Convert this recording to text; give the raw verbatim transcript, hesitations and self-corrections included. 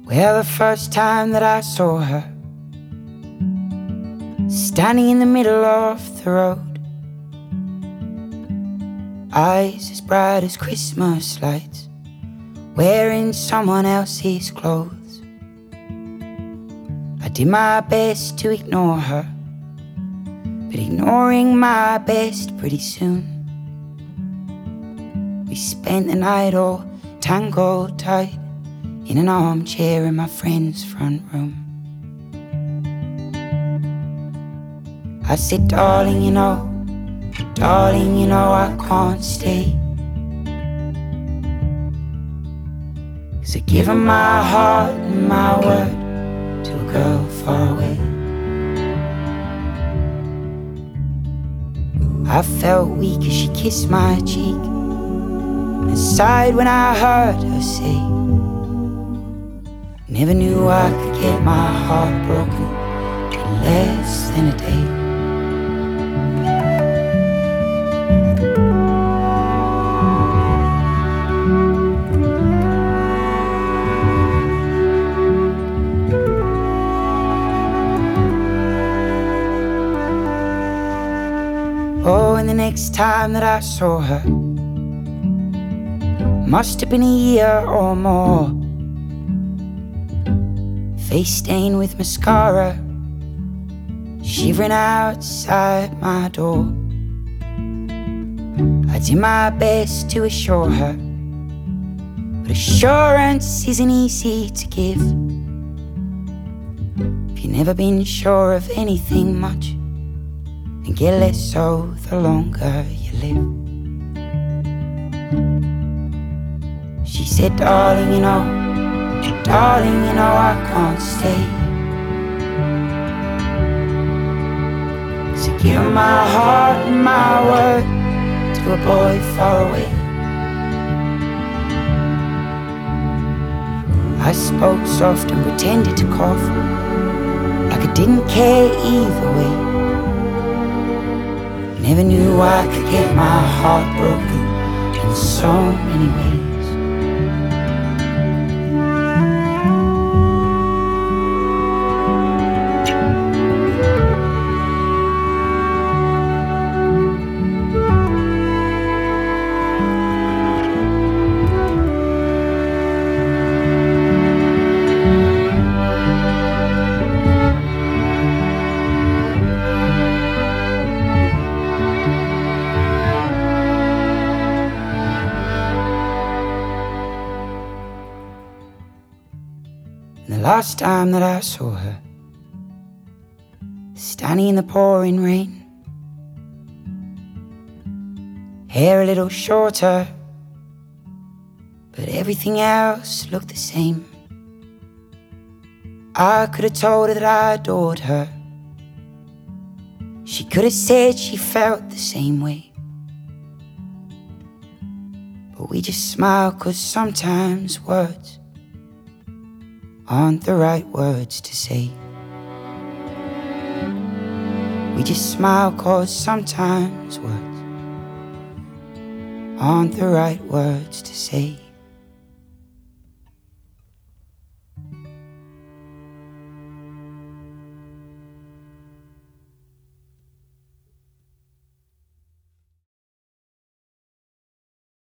Well, the first time that I saw her, standing in the middle of the road, eyes as bright as Christmas lights, wearing someone else's clothes. I did my best to ignore her, but ignoring my best pretty soon. We spent the night all tangled tight in an armchair in my friend's front room. I said, darling, you know, darling, you know I can't stay, 'cause I've given my heart and my word to a girl far away. I felt weak as she kissed my cheek and sighed when I heard her say, never knew I could get my heart broken in less than a day. Oh, and the next time that I saw her must have been a year or more. Face stained with mascara, shivering outside my door. I did my best to assure her, but assurance isn't easy to give if you've never been sure of anything much, and get less so the longer you live. She said, darling, you know, darling, you know I can't stay, 'cause I give my heart and my word to a boy far away. I spoke soft and pretended to cough, like I didn't care either way. Never knew I could get my heart broken in so many ways. And the last time that I saw her, standing in the pouring rain, hair a little shorter, but everything else looked the same. I could have told her that I adored her. She could have said she felt the same way. But we just smiled, 'cause sometimes words aren't the right words to say. We just smile 'cause sometimes words aren't the right words to say.